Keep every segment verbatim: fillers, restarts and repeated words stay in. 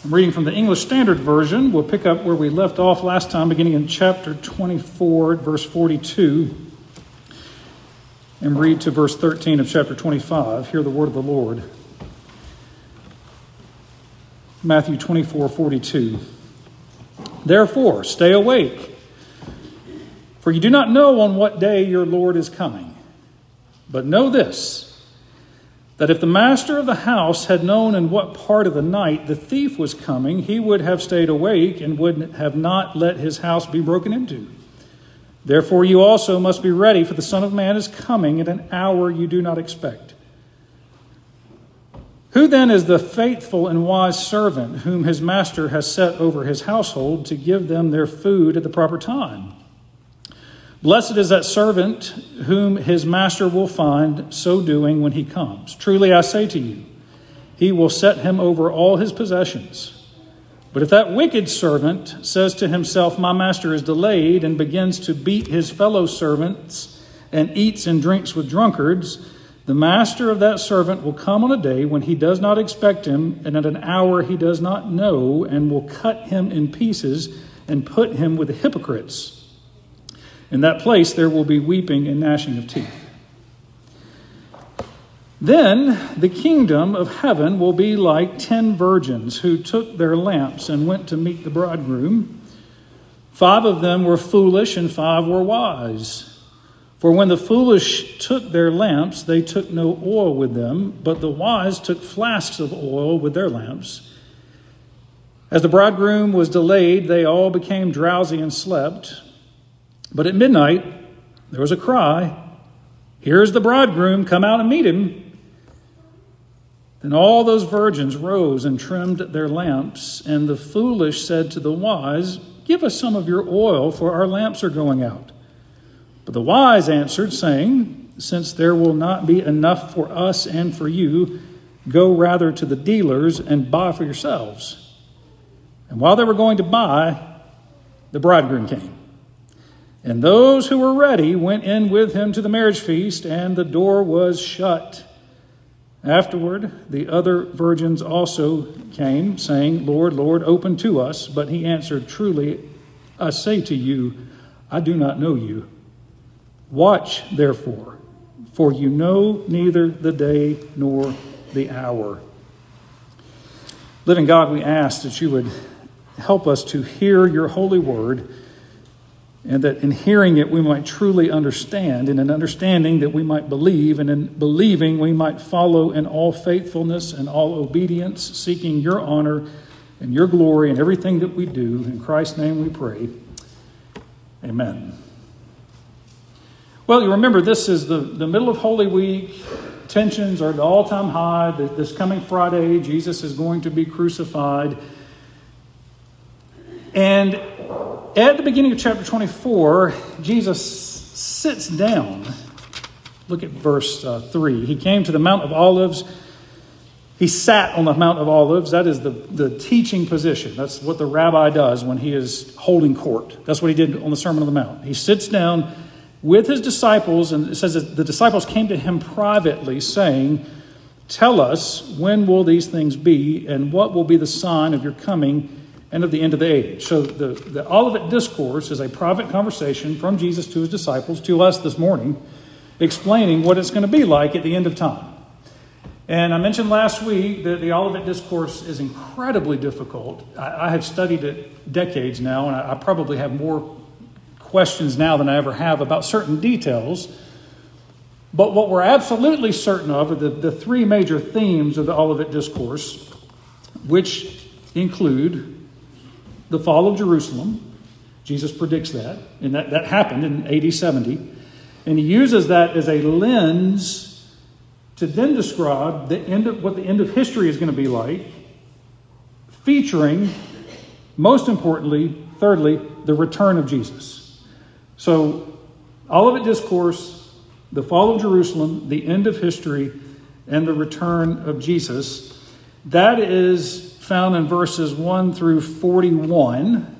I'm reading from the English Standard Version. We'll pick up where we left off last time, beginning in chapter twenty-four, verse forty-two, and read to verse thirteen of chapter twenty-five. Hear the word of the Lord. Matthew twenty-four, forty-two. Therefore, stay awake, for you do not know on what day your Lord is coming. But know this, that if the master of the house had known in what part of the night the thief was coming, he would have stayed awake and would have not let his house be broken into. Therefore you also must be ready, for the Son of Man is coming at an hour you do not expect. Who then is the faithful and wise servant whom his master has set over his household to give them their food at the proper time? Blessed is that servant whom his master will find so doing when he comes. Truly I say to you, he will set him over all his possessions. But if that wicked servant says to himself, my master is delayed, and begins to beat his fellow servants and eats and drinks with drunkards, the master of that servant will come on a day when he does not expect him, and at an hour he does not know, and will cut him in pieces and put him with the hypocrites. In that place there will be weeping and gnashing of teeth. Then the kingdom of heaven will be like ten virgins who took their lamps and went to meet the bridegroom. Five of them were foolish and five were wise. For when the foolish took their lamps, they took no oil with them, but the wise took flasks of oil with their lamps. As the bridegroom was delayed, they all became drowsy and slept. But at midnight, there was a cry, here's the bridegroom, come out and meet him. Then all those virgins rose and trimmed their lamps, and the foolish said to the wise, give us some of your oil, for our lamps are going out. But the wise answered, saying, since there will not be enough for us and for you, go rather to the dealers and buy for yourselves. And while they were going to buy, the bridegroom came. And those who were ready went in with him to the marriage feast, and the door was shut. Afterward, the other virgins also came, saying, Lord, Lord, open to us. But he answered, truly, I say to you, I do not know you. Watch, therefore, for you know neither the day nor the hour. Living God, we ask that you would help us to hear your holy word, and that in hearing it we might truly understand, and in understanding that we might believe, and in believing we might follow in all faithfulness and all obedience, seeking your honor and your glory in everything that we do. In Christ's name we pray. Amen. Well, you remember this is the, the middle of Holy Week. Tensions are at the all-time high. This coming Friday, Jesus is going to be crucified. And at the beginning of chapter twenty-four, Jesus sits down. Look at verse uh, three. He came to the Mount of Olives. He sat on the Mount of Olives. That is the, the teaching position. That's what the rabbi does when he is holding court. That's what he did on the Sermon on the Mount. He sits down with his disciples, and it says that the disciples came to him privately, saying, tell us, when will these things be, and what will be the sign of your coming and of the end of the age? So the, the Olivet Discourse is a private conversation from Jesus to his disciples, to us this morning, explaining what it's going to be like at the end of time. And I mentioned last week that the Olivet Discourse is incredibly difficult. I, I have studied it decades now, and I, I probably have more questions now than I ever have about certain details. But what we're absolutely certain of are the, the three major themes of the Olivet Discourse, which include the fall of Jerusalem. Jesus predicts that, and that, that happened in A D seventy. And he uses that as a lens to then describe the end of what the end of history is going to be like, featuring, most importantly, thirdly, the return of Jesus. So, Olivet Discourse, the fall of Jerusalem, the end of history, and the return of Jesus. That is found in verses one through forty-one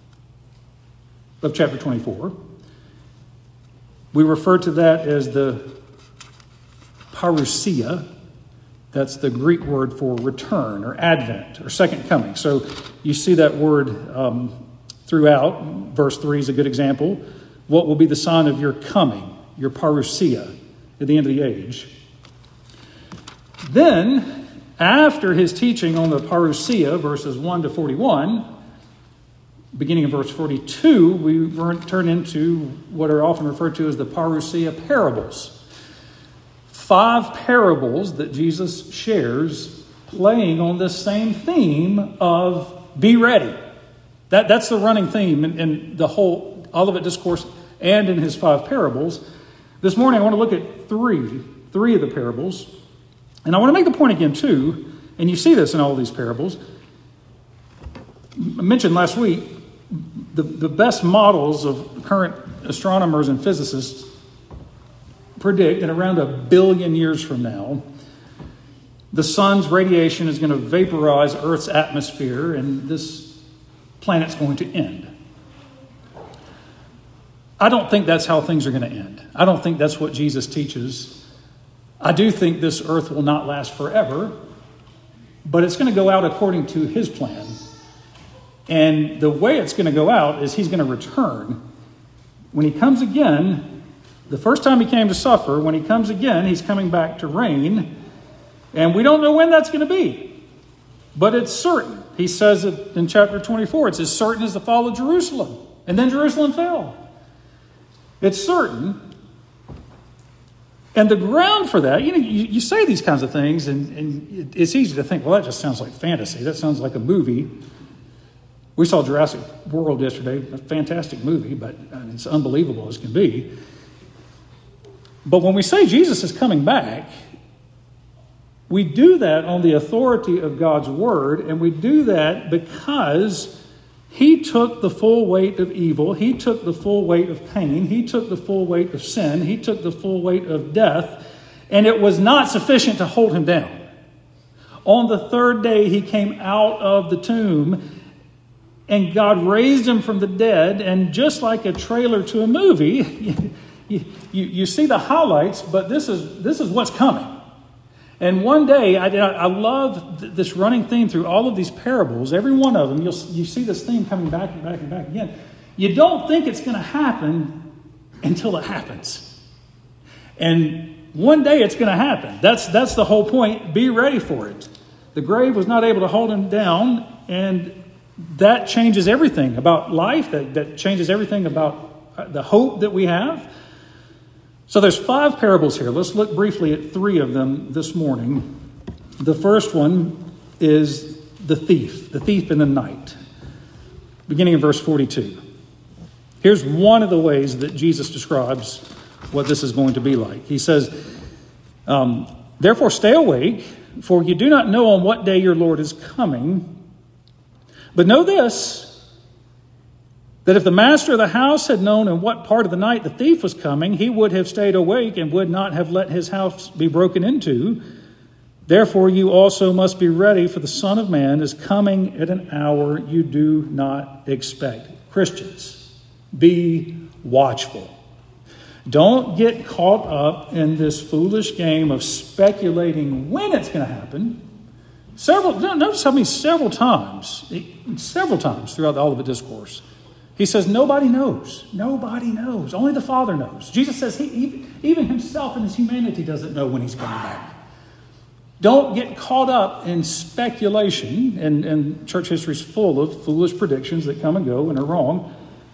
of chapter twenty-four. We refer to that as the parousia, That's the Greek word for return or advent or second coming. So you see that word um, throughout. Verse three is a good example. What will be the sign of your coming, your parousia, at the end of the age? Then, after his teaching on the parousia, verses one to forty-one, beginning of verse forty-two, we turn into what are often referred to as the parousia parables. Five parables that Jesus shares playing on this same theme of be ready. That, that's the running theme in, in the whole Olivet Discourse and in his five parables. This morning I want to look at three, three of the parables. And I want to make the point again too, and you see this in all of these parables. I mentioned last week, the, the best models of current astronomers and physicists predict that around a billion years from now, the sun's radiation is going to vaporize Earth's atmosphere and this planet's going to end. I don't think that's how things are going to end. I don't think that's what Jesus teaches. I do think this earth will not last forever, but it's going to go out according to his plan. And the way it's going to go out is he's going to return. When he comes again, the first time he came to suffer, when he comes again, he's coming back to reign. And we don't know when that's going to be, but it's certain. He says it in chapter twenty-four, it's as certain as the fall of Jerusalem. And then Jerusalem fell. It's certain. And the ground for that, you know, you, you say these kinds of things, and, and it's easy to think, well, that just sounds like fantasy. That sounds like a movie. We saw Jurassic World yesterday, a fantastic movie, but I mean, it's unbelievable as can be. But when we say Jesus is coming back, we do that on the authority of God's word, and we do that because he took the full weight of evil, he took the full weight of pain, he took the full weight of sin, he took the full weight of death, and it was not sufficient to hold him down. On the third day, he came out of the tomb, and God raised him from the dead, and just like a trailer to a movie, you, you, you see the highlights, but this is this is what's coming. And one day, I, I love th- this running theme through all of these parables. Every one of them, you'll you see this theme coming back and back and back again. You don't think it's going to happen until it happens. And one day it's going to happen. That's, that's the whole point. Be ready for it. The grave was not able to hold him down, and that changes everything about life. That, that changes everything about the hope that we have. So there's five parables here. Let's look briefly at three of them this morning. The first one is the thief, the thief in the night, beginning in verse forty-two. Here's one of the ways that Jesus describes what this is going to be like. He says, um, therefore stay awake, for you do not know on what day your Lord is coming. But know this, that if the master of the house had known in what part of the night the thief was coming, he would have stayed awake and would not have let his house be broken into. Therefore, you also must be ready, for the Son of Man is coming at an hour you do not expect. Christians, be watchful. Don't get caught up in this foolish game of speculating when it's going to happen. Several, notice how many several times, several times throughout the Olivet Discourse, he says, nobody knows. Nobody knows. Only the Father knows. Jesus says he, even himself in his humanity doesn't know when he's coming back. Don't get caught up in speculation, and, and church history is full of foolish predictions that come and go and are wrong.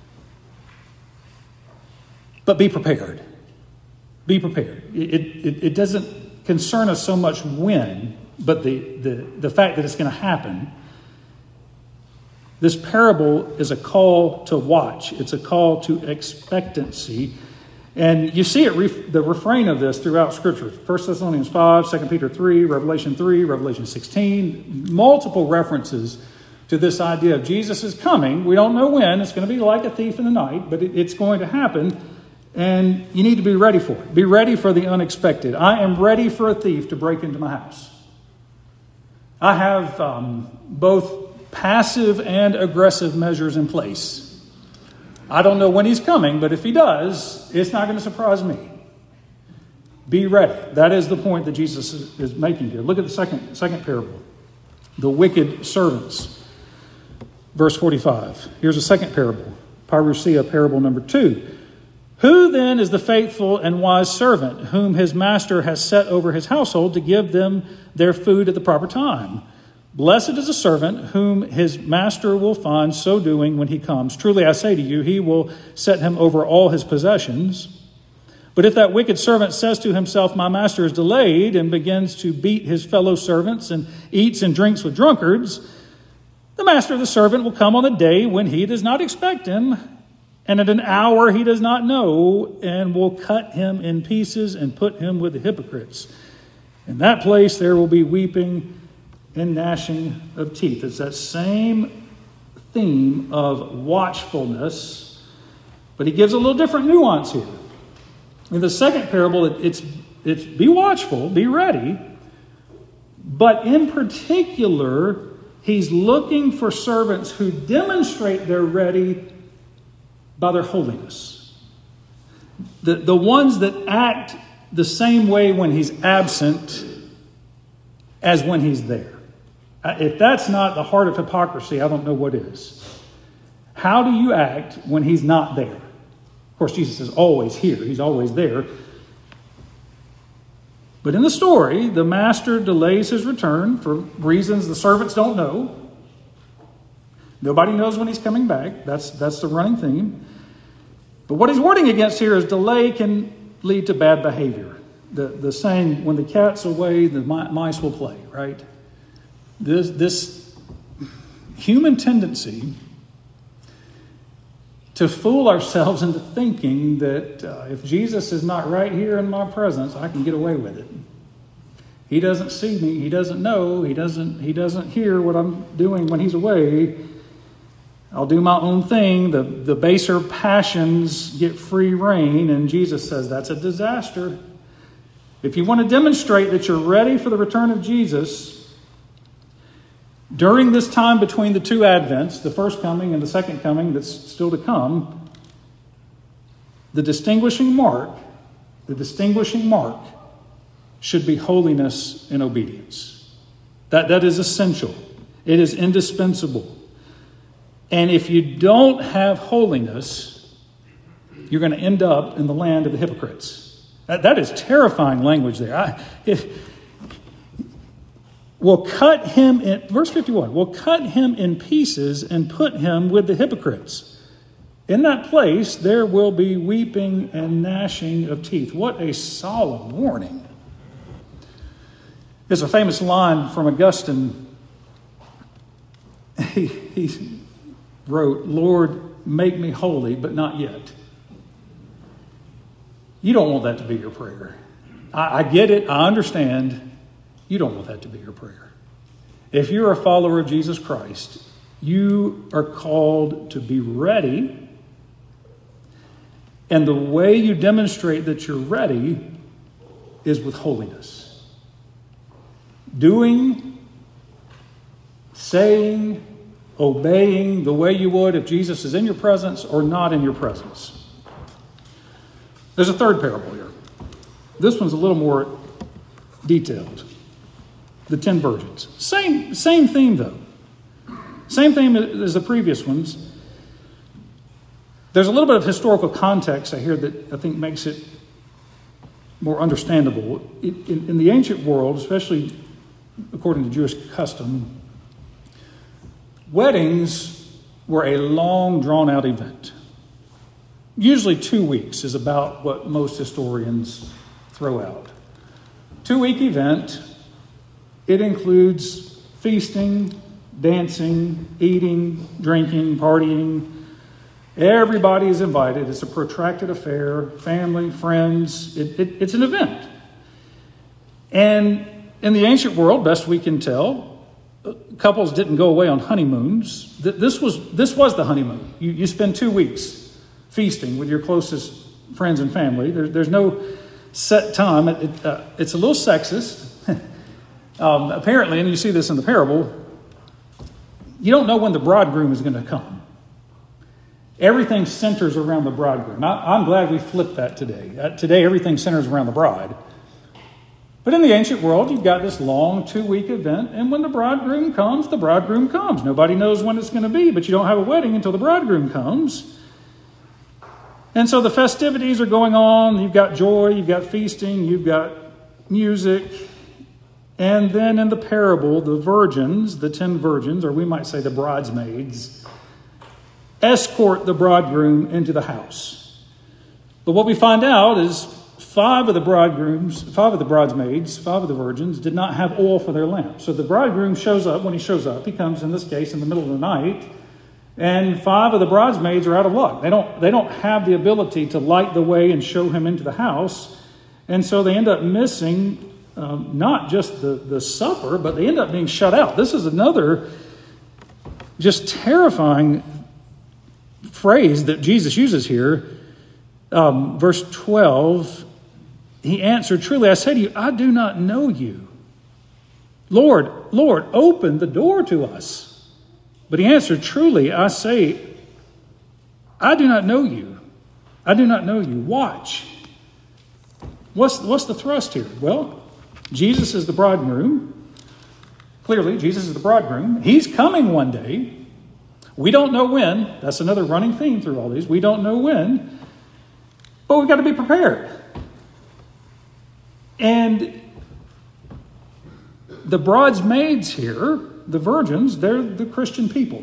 But be prepared. Be prepared. It, it, it doesn't concern us so much when, but the, the, the fact that it's going to happen. This parable is a call to watch. It's a call to expectancy. And you see it, the refrain of this throughout Scripture. First Thessalonians five, Second Peter three, Revelation three, Revelation sixteen. Multiple references to this idea of Jesus is coming. We don't know when. It's going to be like a thief in the night, but it, it's going to happen. And you need to be ready for it. Be ready for the unexpected. I am ready for a thief to break into my house. I have um, both passive and aggressive measures in place. I don't know when he's coming, but if he does, it's not going to surprise me. Be ready. That is the point that Jesus is, is making here. Look at the second, second parable. The wicked servants. Verse forty-five. Here's a second parable. Parousia, parable number two. Who then is the faithful and wise servant whom his master has set over his household to give them their food at the proper time? Blessed is the servant whom his master will find so doing when he comes. Truly I say to you, he will set him over all his possessions. But if that wicked servant says to himself, my master is delayed, and begins to beat his fellow servants and eats and drinks with drunkards, the master of the servant will come on a day when he does not expect him, and at an hour he does not know, and will cut him in pieces and put him with the hypocrites. In that place there will be weeping and gnashing of teeth. It's that same theme of watchfulness, but he gives a little different nuance here. In the second parable, it's, it's be watchful, be ready, but in particular, he's looking for servants who demonstrate they're ready by their holiness. The, the ones that act the same way when he's absent as when he's there. If that's not the heart of hypocrisy, I don't know what is. How do you act when he's not there? Of course, Jesus is always here. He's always there. But in the story, the master delays his return for reasons the servants don't know. Nobody knows when he's coming back. That's, that's the running theme. But what he's warning against here is delay can lead to bad behavior. The, the saying, when the cat's away, the mice will play, right? This, this human tendency to fool ourselves into thinking that uh, if Jesus is not right here in my presence, I can get away with it. He doesn't see me. He doesn't know. He doesn't, he doesn't hear what I'm doing when he's away. I'll do my own thing. The, the baser passions get free reign. And Jesus says that's a disaster. If you want to demonstrate that you're ready for the return of Jesus, during this time between the two advents, the first coming and the second coming that's still to come, the distinguishing mark, the distinguishing mark should be holiness and obedience. That, that is essential. It is indispensable. And if you don't have holiness, you're going to end up in the land of the hypocrites. That, that is terrifying language there. I, if, will cut him in, verse fifty-one, will cut him in pieces and put him with the hypocrites. In that place, there will be weeping and gnashing of teeth. What a solemn warning. There's a famous line from Augustine. He, he wrote, Lord, make me holy, but not yet. You don't want that to be your prayer. I, I get it. I understand. You don't want that to be your prayer. If you're a follower of Jesus Christ, you are called to be ready. And the way you demonstrate that you're ready is with holiness. Doing, saying, obeying the way you would if Jesus is in your presence or not in your presence. There's a third parable here. This one's a little more detailed. The ten virgins. Same, same theme, though. Same theme as the previous ones. There's a little bit of historical context I hear that I think makes it more understandable. In, in, in the ancient world, especially according to Jewish custom, weddings were a long, drawn-out event. Usually two weeks is about what most historians throw out. Two-week event. It includes feasting, dancing, eating, drinking, partying. Everybody is invited. It's a protracted affair. Family, friends. It, it, it's an event. And in the ancient world, best we can tell, couples didn't go away on honeymoons. This was this was the honeymoon. You, you spend two weeks feasting with your closest friends and family. There, there's no set time. It, it, uh, it's a little sexist. Um, apparently, and you see this in the parable, you don't know when the bridegroom is going to come. Everything centers around the bridegroom. I, I'm glad we flipped that today. Uh, today, everything centers around the bride. But in the ancient world, you've got this long two-week event, and when the bridegroom comes, the bridegroom comes. Nobody knows when it's going to be, but you don't have a wedding until the bridegroom comes. And so the festivities are going on. You've got joy, you've got feasting, you've got music. And then in the parable, the virgins, the ten virgins, or we might say the bridesmaids, escort the bridegroom into the house. But what we find out is five of the bridegrooms, five of the bridesmaids, five of the virgins did not have oil for their lamps. So the bridegroom shows up. When he shows up, he comes, in this case, in the middle of the night. And five of the bridesmaids are out of luck. They don't, they don't have the ability to light the way and show him into the house. And so they end up missing um, not just the, the supper, but they end up being shut out. This is another just terrifying phrase that Jesus uses here. Um, verse twelve, he answered, "Truly I say to you, I do not know you. Lord, Lord, open the door to us." But he answered, "Truly I say, I do not know you. I do not know you. Watch." What's, what's the thrust here? Well, Jesus is the bridegroom. Clearly, Jesus is the bridegroom. He's coming one day. We don't know when. That's another running theme through all these. We don't know when. But we've got to be prepared. And the bridesmaids here, the virgins, they're the Christian people.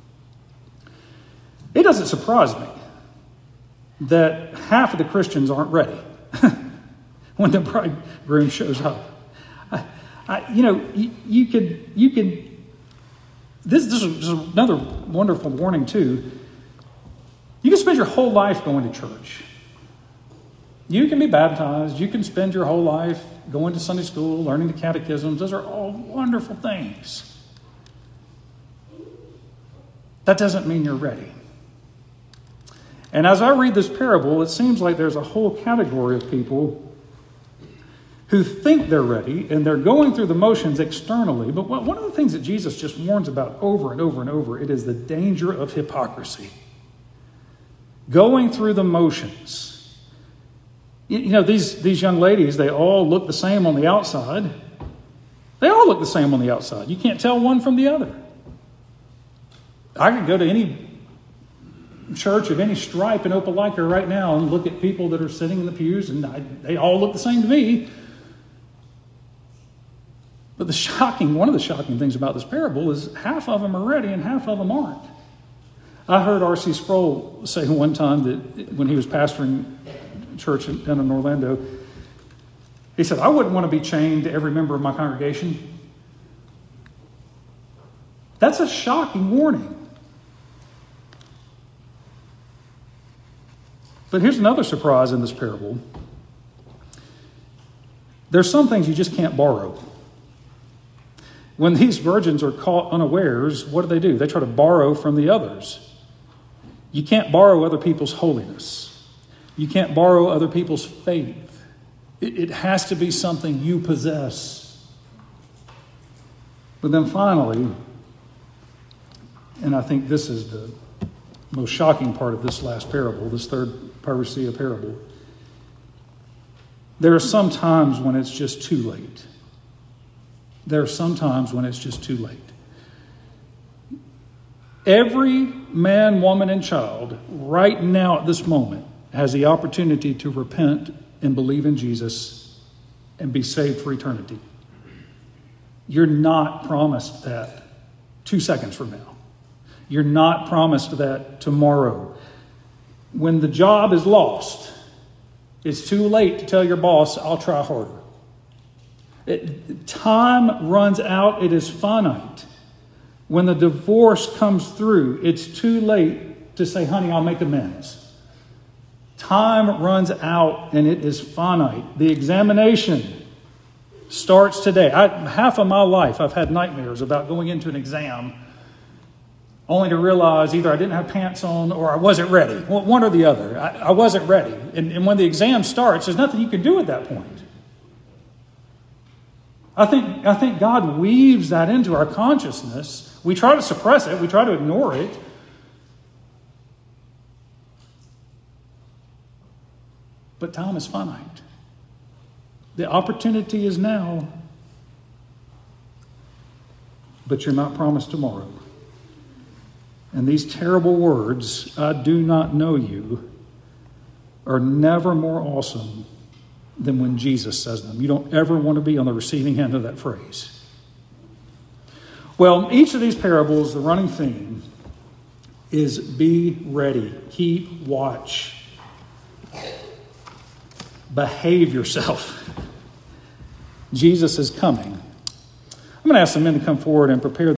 It doesn't surprise me that half of the Christians aren't ready when the bridegroom shows up. I, I, you know, you, you could, you could. This, this is another wonderful warning too. You can spend your whole life going to church. You can be baptized. You can spend your whole life going to Sunday school, learning the catechisms. Those are all wonderful things. That doesn't mean you're ready. And as I read this parable, it seems like there's a whole category of people who think they're ready, and they're going through the motions externally. But one of the things that Jesus just warns about over and over and over, it is the danger of hypocrisy. Going through the motions. You know, these, these young ladies, they all look the same on the outside. They all look the same on the outside. You can't tell one from the other. I could go to any church of any stripe in Opelika right now and look at people that are sitting in the pews, and I, they all look the same to me. But the shocking, one of the shocking things about this parable is half of them are ready and half of them aren't. I heard R C Sproul say one time that when he was pastoring a church down in Orlando, he said, "I wouldn't want to be chained to every member of my congregation." That's a shocking warning. But here's another surprise in this parable. There's some things you just can't borrow. When these virgins are caught unawares, what do they do? They try to borrow from the others. You can't borrow other people's holiness. You can't borrow other people's faith. It, it has to be something you possess. But then finally, and I think this is the most shocking part of this last parable, this third parousia parable, there are some times when it's just too late. There are some times when it's just too late. Every man, woman, and child right now at this moment has the opportunity to repent and believe in Jesus and be saved for eternity. You're not promised that two seconds from now. You're not promised that tomorrow. When the job is lost, it's too late to tell your boss, "I'll try harder." It, time runs out. It is finite. When the divorce comes through, it's too late to say, "Honey, I'll make amends." Time runs out and it is finite. The examination starts today. I, half of my life, I've had nightmares about going into an exam only to realize either I didn't have pants on or I wasn't ready. One or the other. I, I wasn't ready. And, and when the exam starts, there's nothing you can do at that point. I think, I think God weaves that into our consciousness. We try to suppress it. We try to ignore it. But time is finite. The opportunity is now, but you're not promised tomorrow. And these terrible words, I do not know you, are never more awesome than when Jesus says them. You don't ever want to be on the receiving end of that phrase. Well, each of these parables, the running theme is be ready, keep watch, behave yourself. Jesus is coming. I'm going to ask the men to come forward and prepare